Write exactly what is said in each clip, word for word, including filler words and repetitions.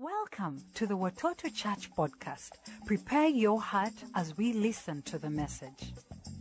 Welcome to the Watoto Church podcast. Prepare your heart as we listen to the message.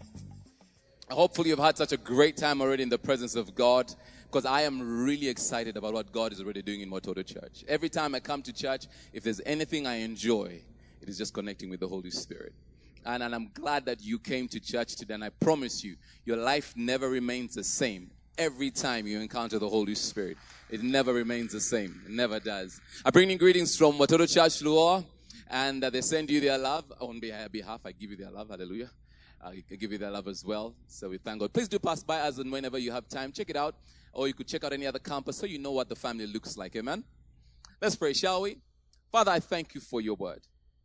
Hopefully you've had such a great time already in the presence of God, because I am really excited about what God is already doing in Watoto Church. Every time I come to church, if there's anything I enjoy, it is just connecting with the Holy Spirit. And, and I'm glad that you came to church today, and I promise you, your life never remains the same every time you encounter the Holy Spirit. It never remains the same. It never does. I bring in greetings from Watoto Church, Luo, and uh, they send you their love. On their behalf, I give you their love. Hallelujah. I give you their love as well. So we thank God. Please do pass by us, and whenever you have time, check it out. Or you could check out any other campus so you know what the family looks like. Amen? Let's pray, shall we? Father, I thank you for your word.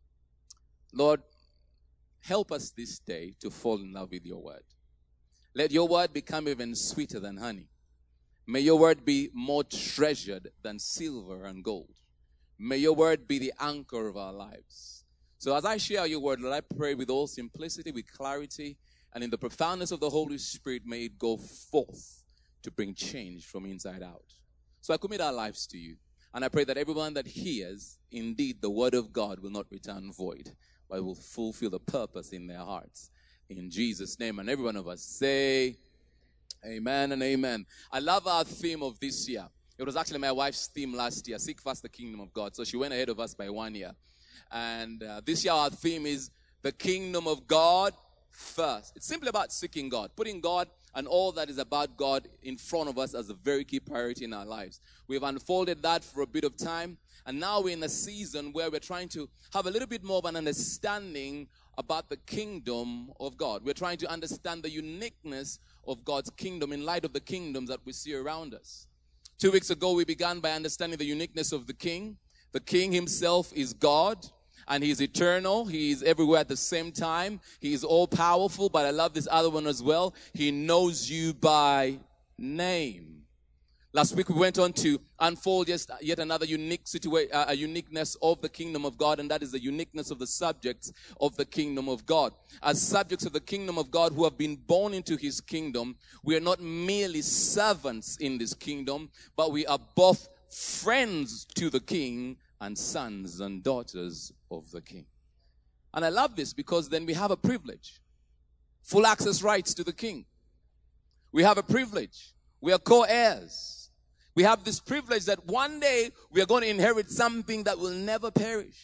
Lord, help us this day to fall in love with your word. Let your word become even sweeter than honey. May your word be more treasured than silver and gold. May your word be the anchor of our lives. So as I share your word, Lord, I pray with all simplicity, with clarity, and in the profoundness of the Holy Spirit, may it go forth to bring change from inside out. So I commit our lives to you. And I pray that everyone that hears, indeed, the word of God will not return void, but will fulfill the purpose in their hearts. In Jesus' name. And every one of us say, amen and amen. I love our theme of this year. It was actually my wife's theme last year, Seek First the Kingdom of God. So she went ahead of us by one year. And uh, this year our theme is the Kingdom of God first. It's simply about seeking God, putting God and all that is about God in front of us as a very key priority in our lives. We've unfolded that for a bit of time. And now we're in a season where we're trying to have a little bit more of an understanding about the kingdom of God. We're trying to understand the uniqueness of God's kingdom in light of the kingdoms that we see around us. Two weeks ago, we began by understanding the uniqueness of the king. The king himself is God, and he's eternal. He is everywhere at the same time. He is all-powerful, but I love this other one as well. He knows you by name. Last week, we went on to unfold just yet another unique situation, uh, a uniqueness of the kingdom of God, and that is the uniqueness of the subjects of the kingdom of God. As subjects of the kingdom of God who have been born into his kingdom, we are not merely servants in this kingdom, but we are both friends to the king and sons and daughters of the king. And I love this because then we have a privilege. Full access rights to the king. We have a privilege. We are co-heirs. We have this privilege that one day we are going to inherit something that will never perish.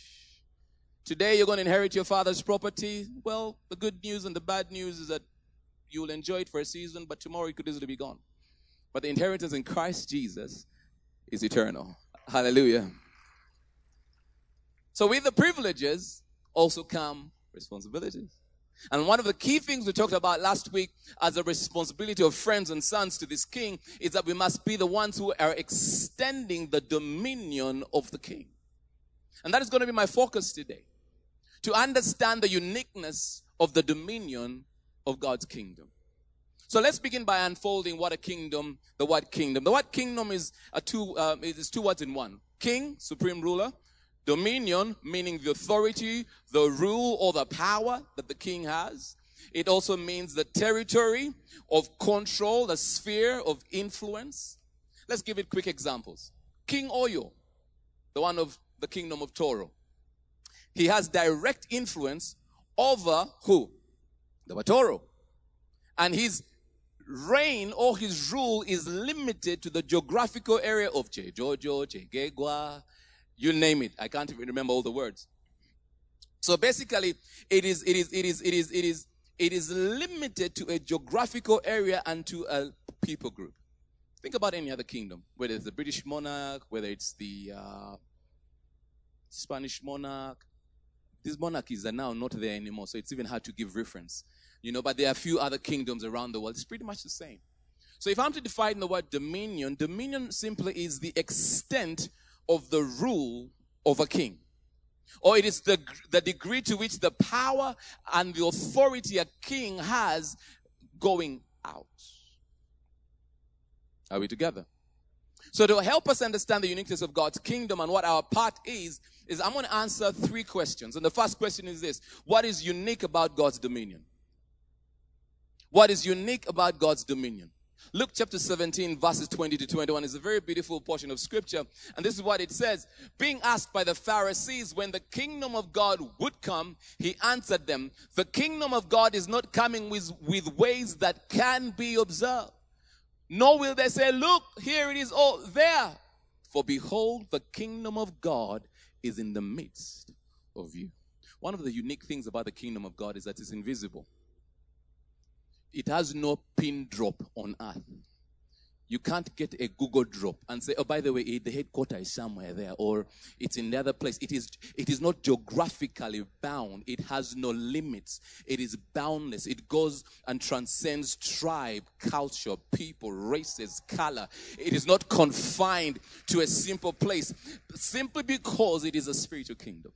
Today you're going to inherit your father's property. Well, the good news and the bad news is that you'll enjoy it for a season, but tomorrow it could easily be gone. But the inheritance in Christ Jesus is eternal. Hallelujah. So with the privileges also come responsibilities. And one of the key things we talked about last week as a responsibility of friends and sons to this king is that we must be the ones who are extending the dominion of the king. And that is going to be my focus today. To understand the uniqueness of the dominion of God's kingdom. So let's begin by unfolding what a kingdom, the word kingdom. The word kingdom is a two, um, it is two words in one. King, supreme ruler. Dominion, meaning the authority, the rule, or the power that the king has. It also means the territory of control, the sphere of influence. Let's give it quick examples. King Oyo, the one of the kingdom of Toro. He has direct influence over who? The Watoro. And his reign or his rule is limited to the geographical area of Chejojo, Chegegwa, you name it. I can't even remember all the words. So basically, it is, it is, it is, it is, it is, it is limited to a geographical area and to a people group. Think about any other kingdom, whether it's the British monarch, whether it's the uh, Spanish monarch. These monarchies are now not there anymore, so it's even hard to give reference. You know, but there are a few other kingdoms around the world. It's pretty much the same. So if I'm to define the word dominion, dominion simply is the extent of the rule of a king. Or it is the, the degree to which the power and the authority a king has going out. Are we together? So to help us understand the uniqueness of God's kingdom and what our part is, is I'm going to answer three questions. And the first question is this. What is unique about God's dominion? What is unique about God's dominion? Luke chapter seventeen, verses twenty to twenty-one is a very beautiful portion of scripture. And this is what it says. Being asked by the Pharisees when the kingdom of God would come, he answered them, the kingdom of God is not coming with, with ways that can be observed. Nor will they say, look, here it is, oh, there. For behold, the kingdom of God is in the midst of you. One of the unique things about the kingdom of God is that it's invisible. It has no pin drop on earth. You can't get a Google drop and say, oh, by the way, the headquarters is somewhere there, or it's in the other place. It is, it is not geographically bound. It has no limits. It is boundless. It goes and transcends tribe, culture, people, races, color. It is not confined to a simple place, simply because it is a spiritual kingdom.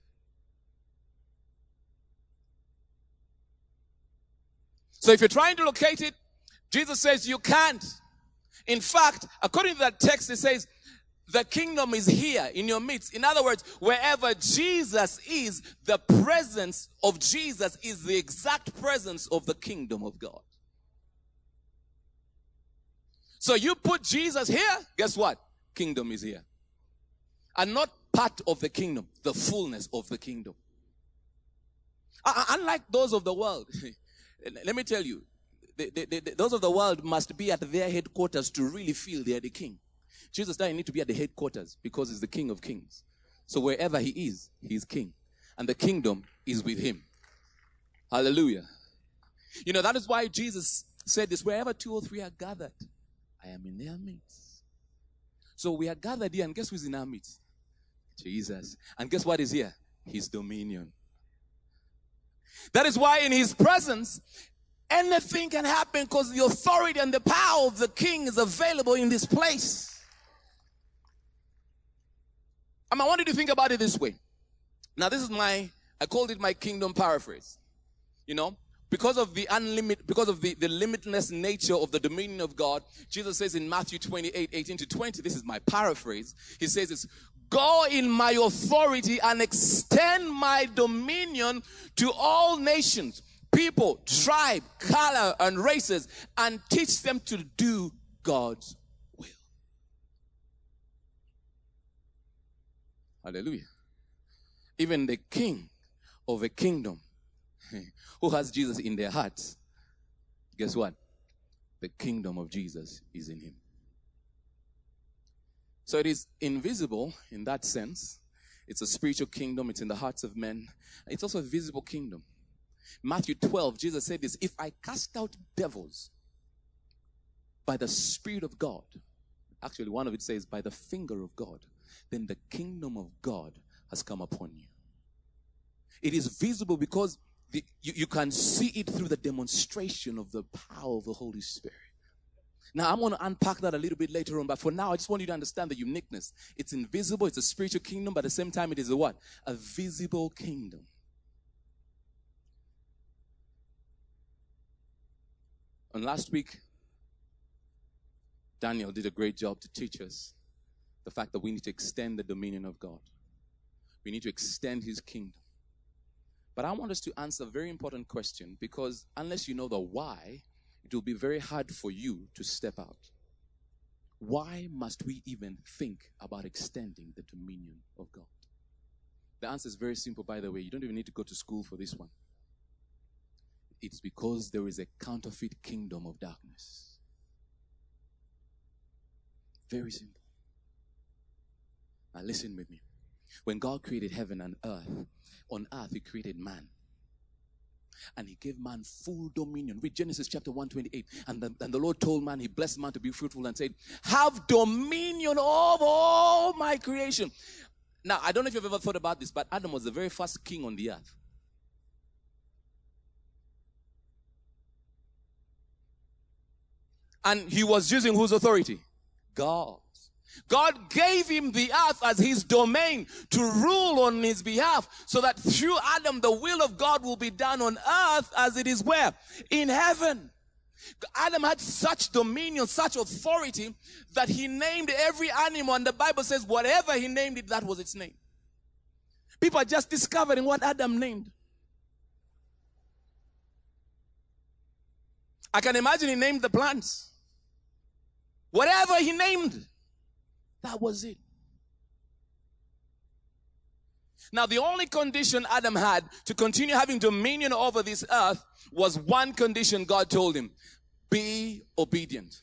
So if you're trying to locate it, Jesus says you can't. In fact, according to that text, it says the kingdom is here in your midst. In other words, wherever Jesus is, the presence of Jesus is the exact presence of the kingdom of God. So you put Jesus here, guess what? Kingdom is here. And not part of the kingdom, the fullness of the kingdom. Unlike those of the world, let me tell you, the, the, the, those of the world must be at their headquarters to really feel they are the king. Jesus doesn't need to be at the headquarters because he's the King of Kings. So wherever he is, he's king. And the kingdom is with him. Hallelujah. You know, that is why Jesus said this, wherever two or three are gathered, I am in their midst. So we are gathered here, and guess who's in our midst? Jesus. And guess what is here? His dominion. That is why in his presence, anything can happen because the authority and the power of the king is available in this place. I, mean, I want you to think about it this way. Now, this is my, I called it my kingdom paraphrase. You know, because of the unlimited, because of the, the limitless nature of the dominion of God, Jesus says in Matthew twenty-eight, eighteen to twenty, this is my paraphrase. He says it's, go in my authority and extend my dominion to all nations, people, tribe, color, and races, and teach them to do God's will. Hallelujah. Even the king of a kingdom who has Jesus in their hearts, guess what? The kingdom of Jesus is in him. So it is invisible in that sense. It's a spiritual kingdom. It's in the hearts of men. It's also a visible kingdom. Matthew twelve, Jesus said this, if I cast out devils by the Spirit of God, actually one of it says by the finger of God, then the kingdom of God has come upon you. It is visible because the, you, you can see it through the demonstration of the power of the Holy Spirit. Now, I'm going to unpack that a little bit later on, but for now, I just want you to understand the uniqueness. It's invisible, it's a spiritual kingdom, but at the same time, it is a what? A visible kingdom. And last week, Daniel did a great job to teach us the fact that we need to extend the dominion of God. We need to extend his kingdom. But I want us to answer a very important question, because unless you know the why, it will be very hard for you to step out. Why must we even think about extending the dominion of God? The answer is very simple, by the way. You don't even need to go to school for this one. It's because there is a counterfeit kingdom of darkness. Very simple. Now listen with me. When God created heaven and earth, on earth he created man. And he gave man full dominion. Read Genesis chapter one twenty-eight. And the, and the Lord told man, he blessed man to be fruitful and said, have dominion over all my creation. Now, I don't know if you've ever thought about this, but Adam was the very first king on the earth. And he was using whose authority? God. God gave him the earth as his domain to rule on his behalf, so that through Adam the will of God will be done on earth as it is where? In heaven. Adam had such dominion, such authority, that he named every animal, and the Bible says whatever he named it, that was its name. People are just discovering what Adam named. I can imagine he named the plants. Whatever he named, that was it. Now, the only condition Adam had to continue having dominion over this earth was one condition God told him: be obedient.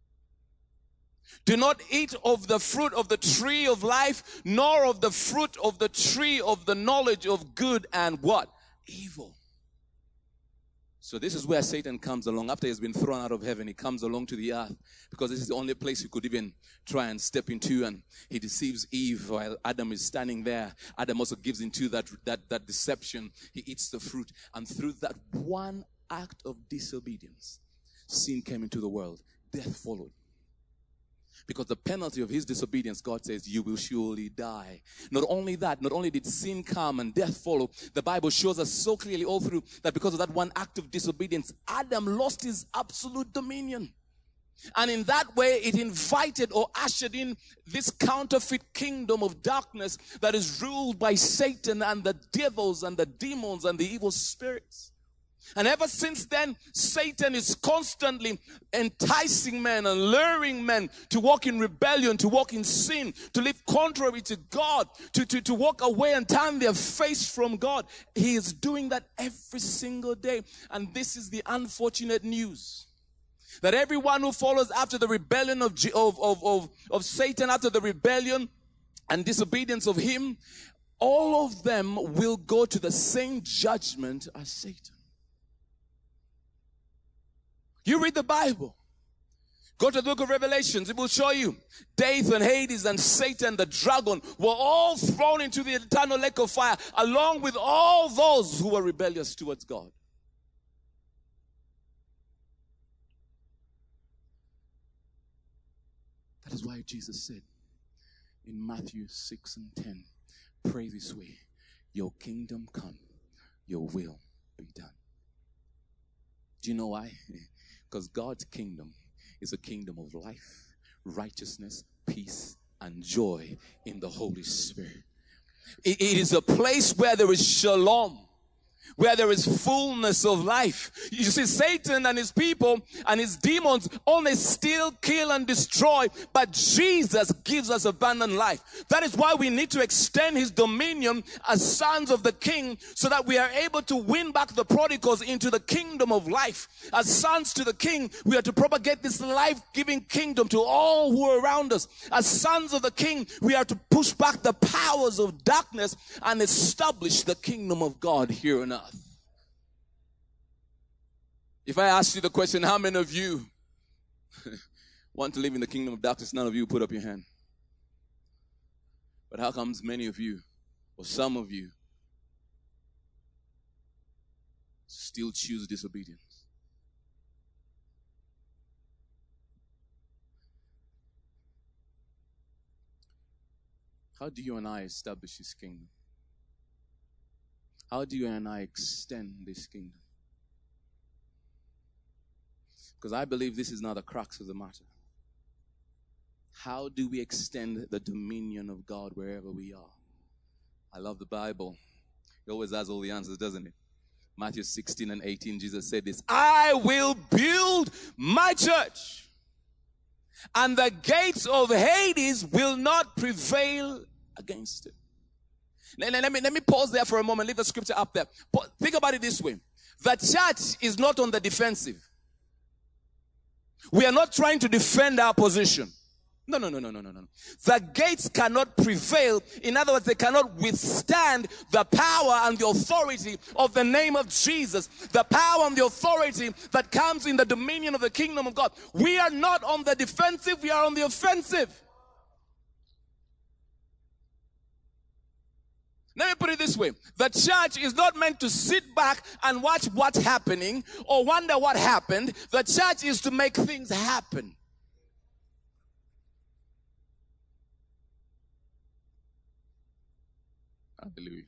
Do not eat of the fruit of the tree of life, nor of the fruit of the tree of the knowledge of good and what? Evil. So this is where Satan comes along. After he's been thrown out of heaven, he comes along to the earth, because this is the only place he could even try and step into, and he deceives Eve while Adam is standing there. Adam also gives into that, that, that deception. He eats the fruit, and through that one act of disobedience, sin came into the world. Death followed. Because the penalty of his disobedience, God says, you will surely die. Not only that, not only did sin come and death follow, the Bible shows us so clearly all through that because of that one act of disobedience, Adam lost his absolute dominion. And in that way, it invited or ushered in this counterfeit kingdom of darkness that is ruled by Satan and the devils and the demons and the evil spirits. And ever since then, Satan is constantly enticing men and luring men to walk in rebellion, to walk in sin, to live contrary to God, to, to, to walk away and turn their face from God. He is doing that every single day. And this is the unfortunate news. That everyone who follows after the rebellion of, of, of, of, of Satan, after the rebellion and disobedience of him, all of them will go to the same judgment as Satan. You read the Bible. Go to the book of Revelations. It will show you Death and Hades and Satan, the dragon, were all thrown into the eternal lake of fire, along with all those who were rebellious towards God. That is why Jesus said in Matthew six and ten, pray this way: your kingdom come, your will be done. Do you know why? Because God's kingdom is a kingdom of life, righteousness, peace, and joy in the Holy Spirit. It, it is a place where there is shalom, where there is fullness of life. You see, Satan and his people and his demons only steal, kill, and destroy, but Jesus gives us abundant life. That is why we need to extend his dominion as sons of the King, so that we are able to win back the prodigals into the kingdom of life. As sons to the King, we are to propagate this life-giving kingdom to all who are around us. As sons of the King, we are to push back the powers of darkness and establish the kingdom of God here on earth. If I ask you the question, how many of you want to live in the kingdom of darkness? None of you put up your hand. But how comes many of you, or some of you, still choose disobedience? How do you and I establish his kingdom? How do you and I extend this kingdom? Because I believe this is not the crux of the matter. How do we extend the dominion of God wherever we are? I love the Bible. It always has all the answers, doesn't it? Matthew sixteen and eighteen, Jesus said this: I will build my church, and the gates of Hades will not prevail against it. Let, let, me, let me pause there for a moment. Leave the scripture up there. Think about it this way. The church is not on the defensive. We are not trying to defend our position. No, no, no, no, no, no, no. The gates cannot prevail. In other words, they cannot withstand the power and the authority of the name of Jesus. The power and the authority that comes in the dominion of the kingdom of God. We are not on the defensive. We are on the offensive. Let me put it this way. The church is not meant to sit back and watch what's happening or wonder what happened. The church is to make things happen. Hallelujah.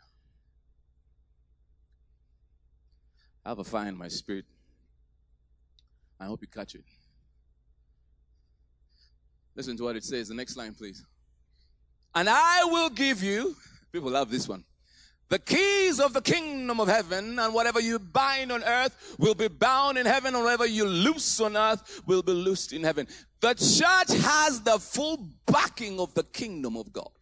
I have a fire in my spirit. I hope you catch it. Listen to what it says. The next line, please. And I will give you, people love this one, the keys of the kingdom of heaven, and whatever you bind on earth will be bound in heaven, and whatever you loose on earth will be loosed in heaven. The church has the full backing of the kingdom of God.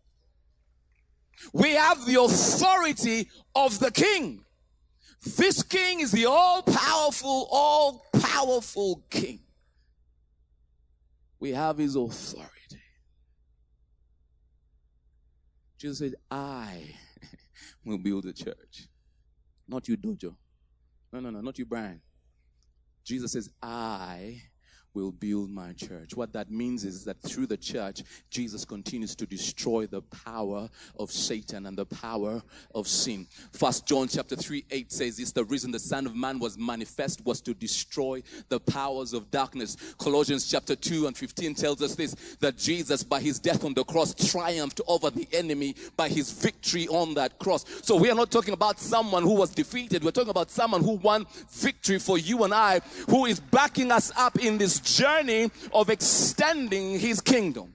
We have the authority of the king. This king is the all-powerful, all-powerful king. We have his authority. Jesus said, I will build a church. Not you, Dojo. No, no, no, not you, Brian. Jesus says, I will build my church. What that means is that through the church, Jesus continues to destroy the power of Satan and the power of sin. First John chapter three, eight says this, the reason the Son of Man was manifest was to destroy the powers of darkness. Colossians chapter two and fifteen tells us this, that Jesus by his death on the cross triumphed over the enemy by his victory on that cross. So we are not talking about someone who was defeated. We're talking about someone who won victory for you and I, who is backing us up in this journey of extending his kingdom.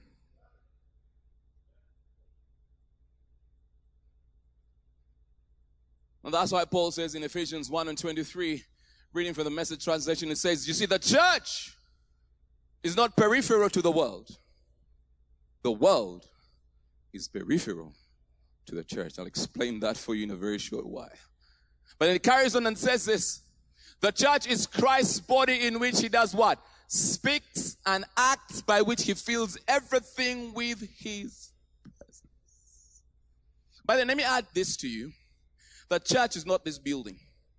And that's why Paul says in Ephesians one and twenty-three, reading from the Message translation, it says, you see, the church is not peripheral to the world. The world is peripheral to the church. I'll explain that for you in a very short while. But then it carries on and says this, the church is Christ's body in which he does what? Speaks and acts, by which he fills everything with his presence. But then let me add this to you. The church is not this building.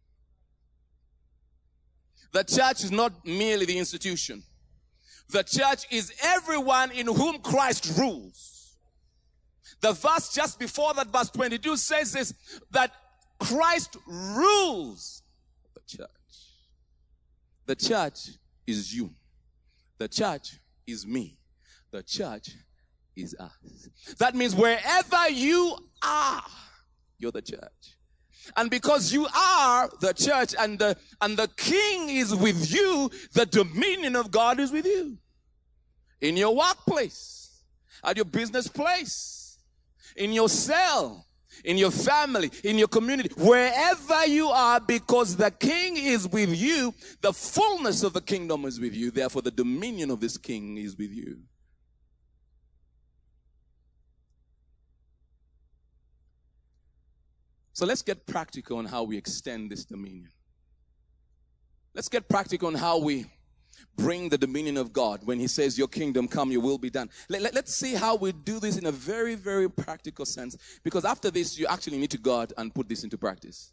The church is not merely the institution. The church is everyone in whom Christ rules. The verse just before that, verse twenty-two, says this, that Christ rules the church. The church is you. The church is me. The church is us. That means wherever you are, you're the church. And because you are the church and the, and the king is with you, the dominion of God is with you. In your workplace, at your business place, in your cell, in your family, in your community, wherever you are, because the king is with you, the fullness of the kingdom is with you. Therefore, the dominion of this king is with you. So let's get practical on how we extend this dominion. Let's get practical on how we bring the dominion of God when he says, your kingdom come, your will be done. Let, let, let's see how we do this in a very, very practical sense. Because after this, you actually need to go out and put this into practice.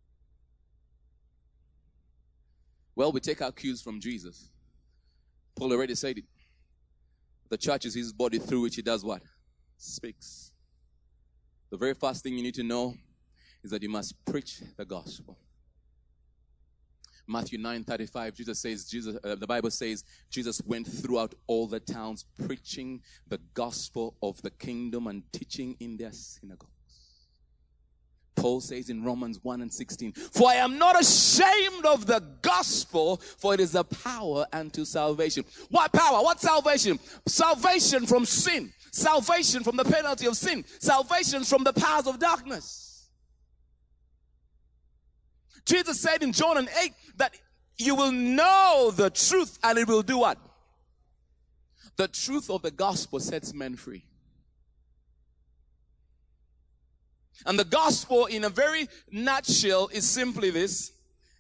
Well, we take our cues from Jesus. Paul already said it. The church is his body through which he does what? Speaks. The very first thing you need to know is that you must preach the gospel. Matthew nine thirty-five, Jesus says, Jesus, uh, the Bible says, Jesus went throughout all the towns preaching the gospel of the kingdom and teaching in their synagogues. Paul says in Romans one and sixteen, for I am not ashamed of the gospel, for it is the power unto salvation. What power? What salvation? Salvation from sin. Salvation from the penalty of sin. Salvation from the powers of darkness. Jesus said in John eight that you will know the truth and it will do what? The truth of the gospel sets men free. And the gospel in a very nutshell is simply this.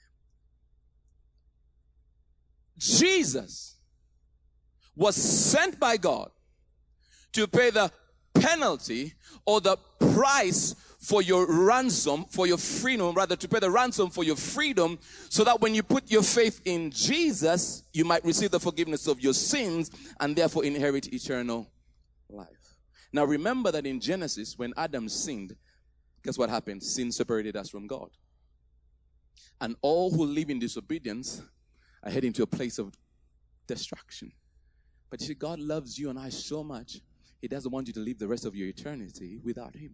Jesus was sent by God to pay the penalty or the price for your ransom, for your freedom, rather to pay the ransom for your freedom, so that when you put your faith in Jesus, you might receive the forgiveness of your sins and therefore inherit eternal life. Now remember that in Genesis, when Adam sinned, guess what happened? Sin separated us from God. And all who live in disobedience are heading to a place of destruction. But you see, God loves you and I so much, he doesn't want you to live the rest of your eternity without him.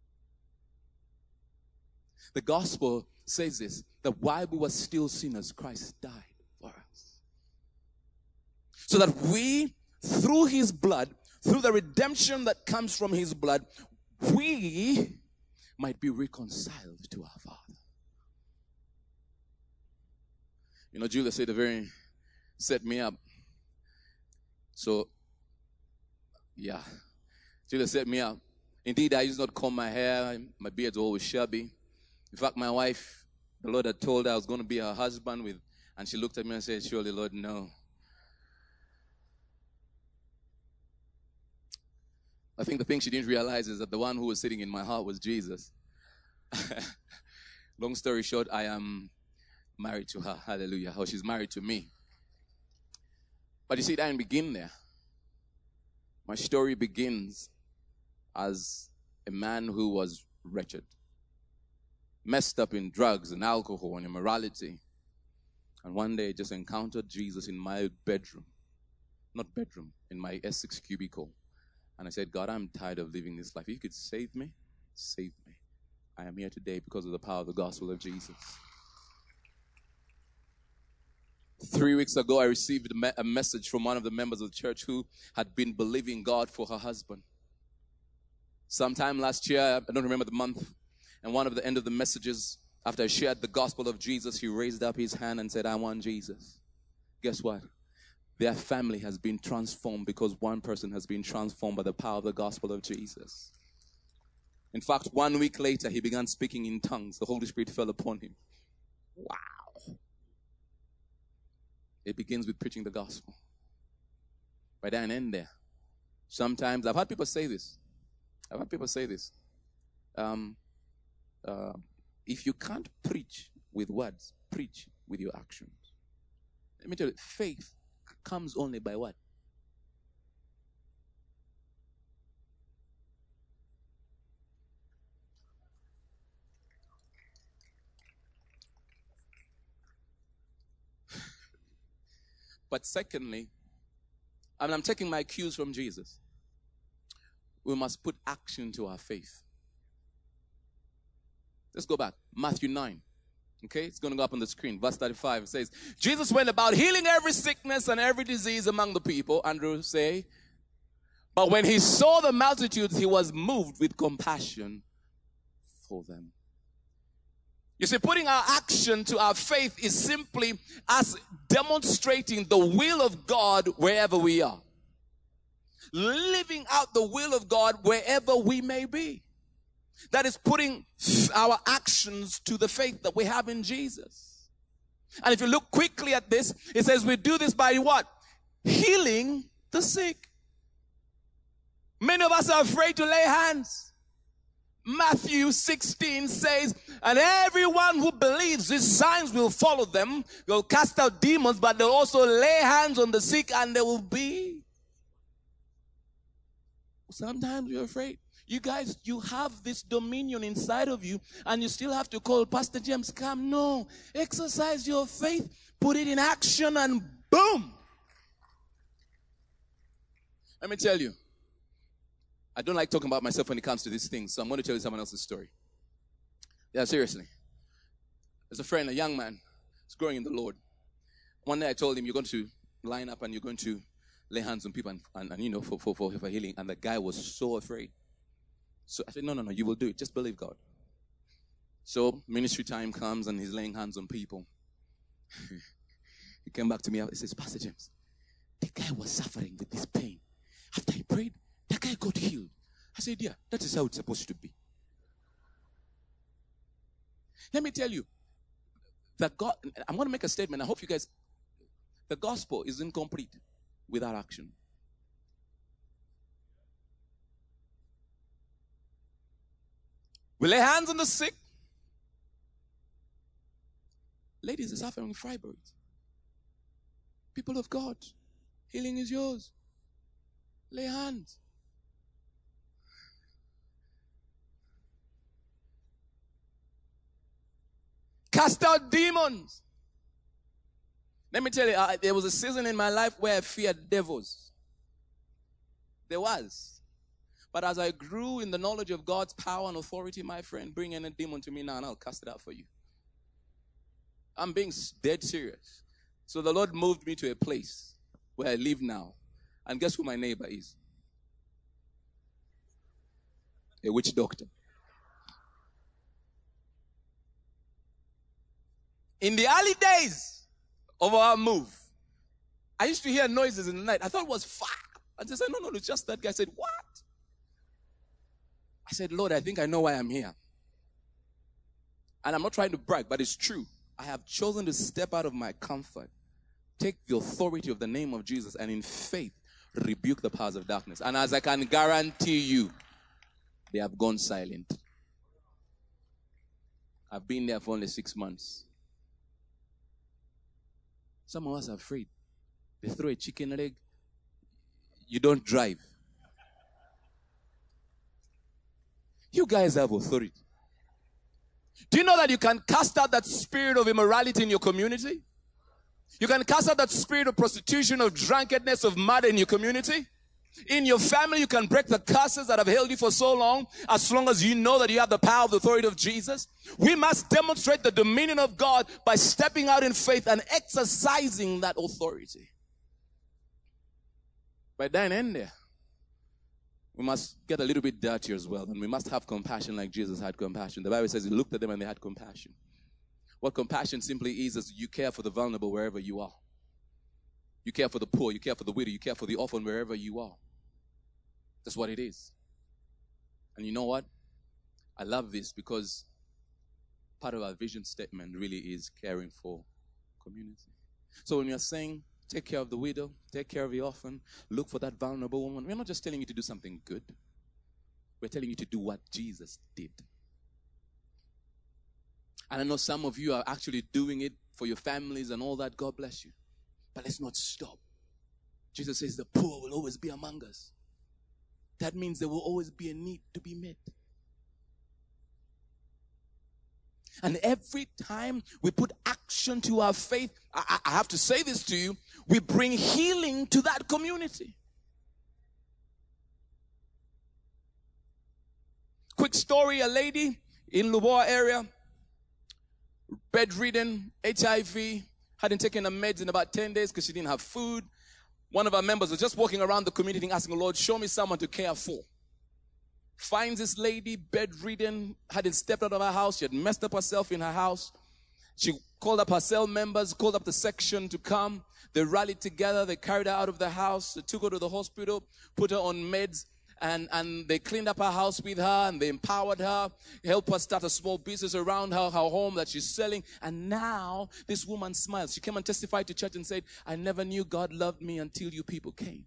The gospel says this, that while we were still sinners, Christ died for us. So that we, through his blood, through the redemption that comes from his blood, we might be reconciled to our Father. You know, Julia said the very, set me up. So, yeah. Julia set me up. Indeed, I used not comb my hair. My beard's always shabby. In fact, my wife, the Lord had told her I was going to be her husband with, and she looked at me and said, surely, Lord, no. I think the thing she didn't realize is that the one who was sitting in my heart was Jesus. Long story short, I am married to her. Hallelujah. Or she's married to me. But you see, that didn't begin there. My story begins as a man who was wretched, messed up in drugs and alcohol and immorality. And one day I just encountered Jesus in my bedroom. Not bedroom, in my Essex cubicle. And I said, God, I'm tired of living this life. If you could save me, save me. I am here today because of the power of the gospel of Jesus. Three weeks ago, I received a, me- a message from one of the members of the church who had been believing God for her husband. Sometime last year, I don't remember the month, and one of the end of the messages, after I shared the gospel of Jesus, he raised up his hand and said, I want Jesus. Guess what? Their family has been transformed because one person has been transformed by the power of the gospel of Jesus. In fact, one week later, he began speaking in tongues. The Holy Spirit fell upon him. Wow. It begins with preaching the gospel. Right there and end there. Sometimes, I've had people say this. I've had people say this. Um, uh, if you can't preach with words, preach with your actions. Let me tell you, faith comes only by what? But secondly, and I'm taking my cues from Jesus, we must put action to our faith. Let's go back. Matthew nine. Okay, it's going to go up on the screen. Verse thirty-five, it says, Jesus went about healing every sickness and every disease among the people. Andrew say, but when he saw the multitudes, he was moved with compassion for them. You see, putting our action to our faith is simply us demonstrating the will of God wherever we are. Living out the will of God wherever we may be. That is putting our actions to the faith that we have in Jesus. And if you look quickly at this, it says we do this by what? Healing the sick. Many of us are afraid to lay hands. Matthew sixteen says, and everyone who believes these signs will follow them. They'll cast out demons, but they'll also lay hands on the sick and they will be. Sometimes you're afraid. You guys, you have this dominion inside of you and you still have to call Pastor James, come. No, exercise your faith, put it in action and boom. Let me tell you, I don't like talking about myself when it comes to these things, so I'm going to tell you someone else's story. Yeah, seriously. There's a friend, a young man, who's growing in the Lord. One day I told him, you're going to line up and you're going to lay hands on people and, and, and you know, for, for, for, for healing. And the guy was so afraid. So I said, no, no, no, you will do it. Just believe God. So ministry time comes and he's laying hands on people. He came back to me. He says, Pastor James, the guy was suffering with this pain. After he prayed, the guy got healed. I said, yeah, that is how it's supposed to be. Let me tell you, that God, I'm going to make a statement. I hope you guys, the gospel is incomplete without action. We lay hands on the sick. Ladies are suffering with fibroids. People of God, healing is yours. Lay hands. Cast out demons. Let me tell you, uh, there was a season in my life where I feared devils. There was. But as I grew in the knowledge of God's power and authority, my friend, bring any demon to me now and I'll cast it out for you. I'm being dead serious. So the Lord moved me to a place where I live now. And guess who my neighbor is? A witch doctor. In the early days of our move, I used to hear noises in the night. I thought it was fire. I just said, no, no, it's just that guy. I said, what? I said, Lord, I think I know why I'm here. And I'm not trying to brag, but it's true. I have chosen to step out of my comfort, take the authority of the name of Jesus, and in faith, rebuke the powers of darkness. And as I can guarantee you, they have gone silent. I've been there for only six months. Some of us are afraid. They throw a chicken leg. You don't drive. You guys have authority. Do you know that you can cast out that spirit of immorality in your community? You can cast out that spirit of prostitution, of drunkenness, of murder in your community. In your family, you can break the curses that have held you for so long, as long as you know that you have the power of the authority of Jesus. We must demonstrate the dominion of God by stepping out in faith and exercising that authority. By then and there, we must get a little bit dirtier as well, and we must have compassion like Jesus had compassion. The Bible says he looked at them and they had compassion. What compassion simply is, is you care for the vulnerable wherever you are. You care for the poor, you care for the widow, you care for the orphan wherever you are. That's what it is. And you know what? I love this because part of our vision statement really is caring for community. So when you're saying, take care of the widow, take care of the orphan, look for that vulnerable woman, we're not just telling you to do something good. We're telling you to do what Jesus did. And I know some of you are actually doing it for your families and all that. God bless you. But let's not stop. Jesus says the poor will always be among us. That means there will always be a need to be met. And every time we put action to our faith, I, I have to say this to you, we bring healing to that community. Quick story, a lady in Luboa area, bedridden, H I V, hadn't taken her meds in about ten days because she didn't have food. One of our members was just walking around the community asking the Lord, show me someone to care for. Finds this lady bedridden, hadn't stepped out of her house. She had messed up herself in her house. She called up her cell members, called up the section to come. They rallied together. They carried her out of the house. They took her to the hospital, put her on meds, and, and they cleaned up her house with her, and they empowered her, helped her start a small business around her, her home that she's selling. And now this woman smiles. She came and testified to church and said, I never knew God loved me until you people came.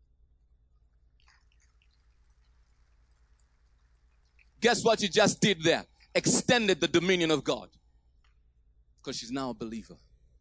Guess what you just did there? Extended the dominion of God. Because she's now a believer.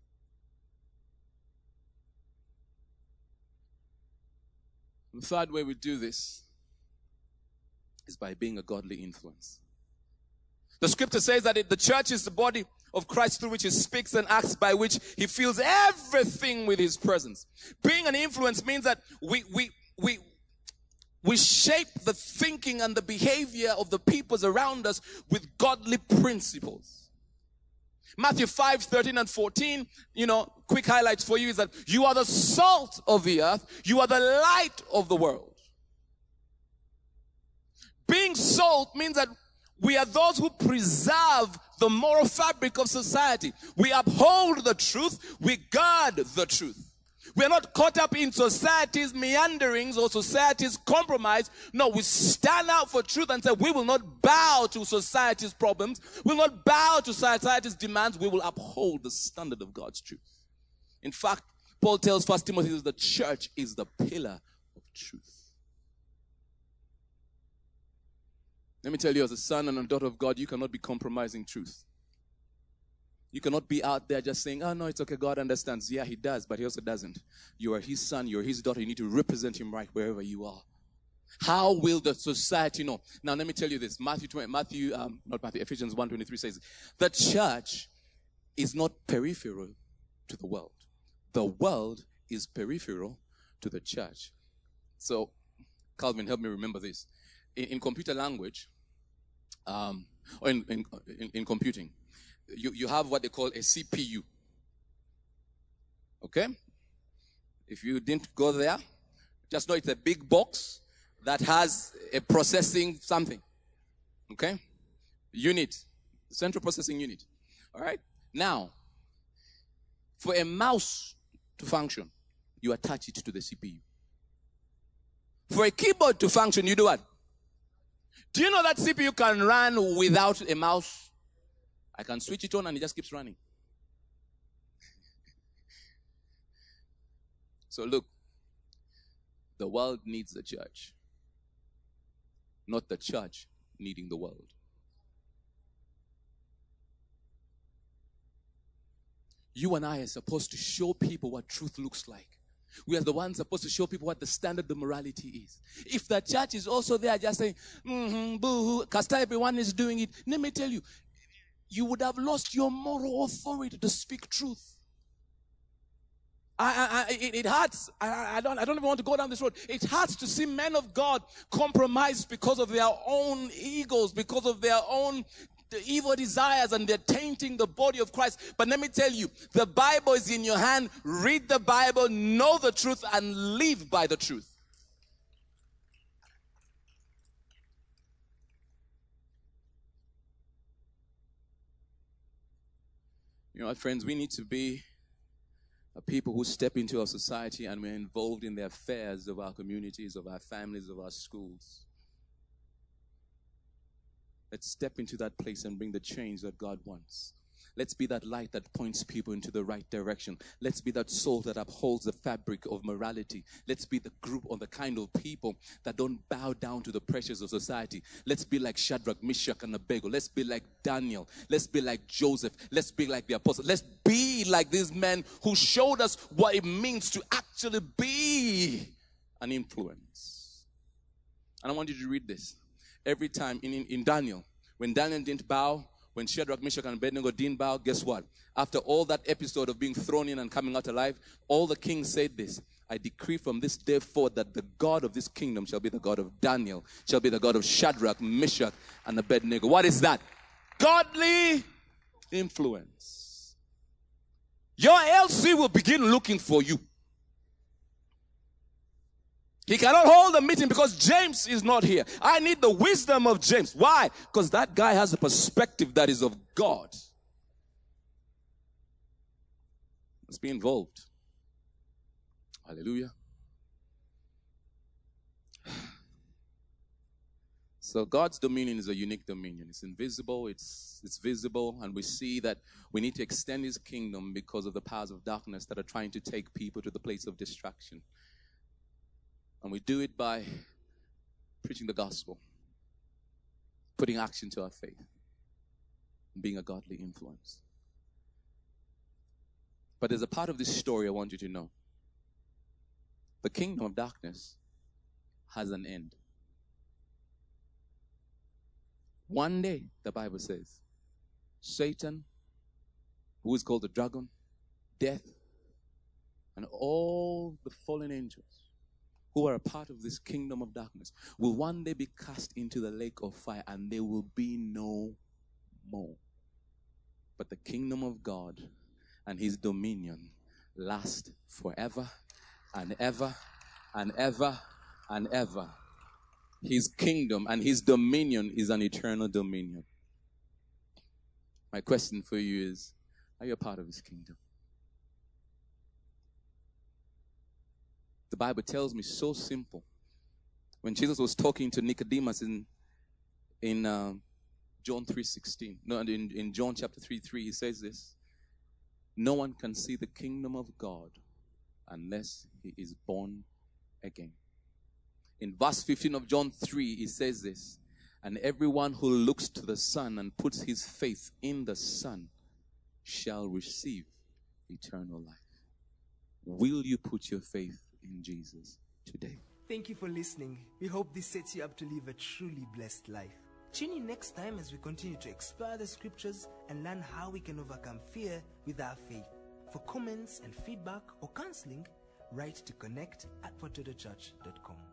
The third way we do this is by being a godly influence. The scripture says that it, the church is the body of Christ through which he speaks and acts, by which he fills everything with his presence. Being an influence means that we, we, we, we shape the thinking and the behavior of the peoples around us with godly principles. Matthew five, thirteen and fourteen, you know, quick highlights for you is that you are the salt of the earth. You are the light of the world. Being salt means that we are those who preserve the moral fabric of society. We uphold the truth. We guard the truth. We are not caught up in society's meanderings or society's compromise. No, we stand out for truth and say we will not bow to society's problems. We will not bow to society's demands. We will uphold the standard of God's truth. In fact, Paul tells First Timothy that the church is the pillar of truth. Let me tell you, as a son and a daughter of God, you cannot be compromising truth. You cannot be out there just saying, oh, no, it's okay, God understands. Yeah, he does, but he also doesn't. You are his son, you are his daughter. You need to represent him right wherever you are. How will the society know? Now, let me tell you this. Matthew, twenty, Matthew um, not Matthew, Ephesians one twenty-three says, the church is not peripheral to the world. The world is peripheral to the church. So, Calvin, help me remember this. In, in computer language, um, or in, in, in, in computing, You, you have what they call a C P U. Okay? If you didn't go there, just know it's a big box that has a processing something. Okay? Unit. Central processing unit. All right? Now, For a mouse to function, you attach it to the C P U. For a keyboard to function, you do what? Do you know that C P U can run without a mouse? I can switch it on and it just keeps running. So look, the world needs the church, not the church needing the world. You and I are supposed to show people what truth looks like. We are the ones supposed to show people what the standard of morality is. If the church is also there just saying, mm-hmm, boo-hoo, cause everyone is doing it, let me tell you, you would have lost your moral authority to speak truth. I, I, it, it hurts. I, I, don't, I don't even want to go down this road. It hurts to see men of God compromised because of their own egos, because of their own the evil desires, and they're tainting the body of Christ. But let me tell you, the Bible is in your hand. Read the Bible, know the truth, and live by the truth. You know what, friends, we need to be a people who step into our society and we're involved in the affairs of our communities, of our families, of our schools. Let's step into that place and bring the change that God wants. Let's be that light that points people into the right direction. Let's be that soul that upholds the fabric of morality. Let's be the group or the kind of people that don't bow down to the pressures of society. Let's be like Shadrach, Meshach, and Abednego. Let's be like Daniel. Let's be like Joseph. Let's be like the apostles. Let's be like these men who showed us what it means to actually be an influence. And I want you to read this. Every time in, in, in Daniel, when Daniel didn't bow, when Shadrach, Meshach, and Abednego didn't bow, guess what? After all that episode of being thrown in and coming out alive, all the kings said this: I decree from this day forth that the God of this kingdom shall be the God of Daniel, shall be the God of Shadrach, Meshach, and Abednego. What is that? Godly influence. Your L C will begin looking for you. He cannot hold a meeting because James is not here. I need the wisdom of James. Why? Because that guy has a perspective that is of God. Let's be involved. Hallelujah. So God's dominion is a unique dominion. It's invisible, it's, it's visible, and we see that we need to extend his kingdom because of the powers of darkness that are trying to take people to the place of distraction. And we do it by preaching the gospel, putting action to our faith, and being a godly influence. But there's a part of this story I want you to know. The kingdom of darkness has an end. One day, the Bible says, Satan, who is called the dragon, death, and all the fallen angels who are a part of this kingdom of darkness will one day be cast into the lake of fire, and there will be no more. But the kingdom of God and his dominion last forever and ever and ever and ever. His kingdom and his dominion is an eternal dominion. My question for you is, are you a part of his kingdom? The Bible tells me so simple. When Jesus was talking to Nicodemus in in uh, John three sixteen, no, in, in John chapter three three, he says this: no one can see the kingdom of God unless he is born again. In verse fifteen of John three, he says this: and everyone who looks to the Son and puts his faith in the Son shall receive eternal life. Will you put your faith in Jesus today? Thank you for listening. We hope this sets you up to live a truly blessed life. Tune in next time as we continue to explore the scriptures and learn how we can overcome fear with our faith. For comments and feedback or counseling, write to connect at watoto church dot com.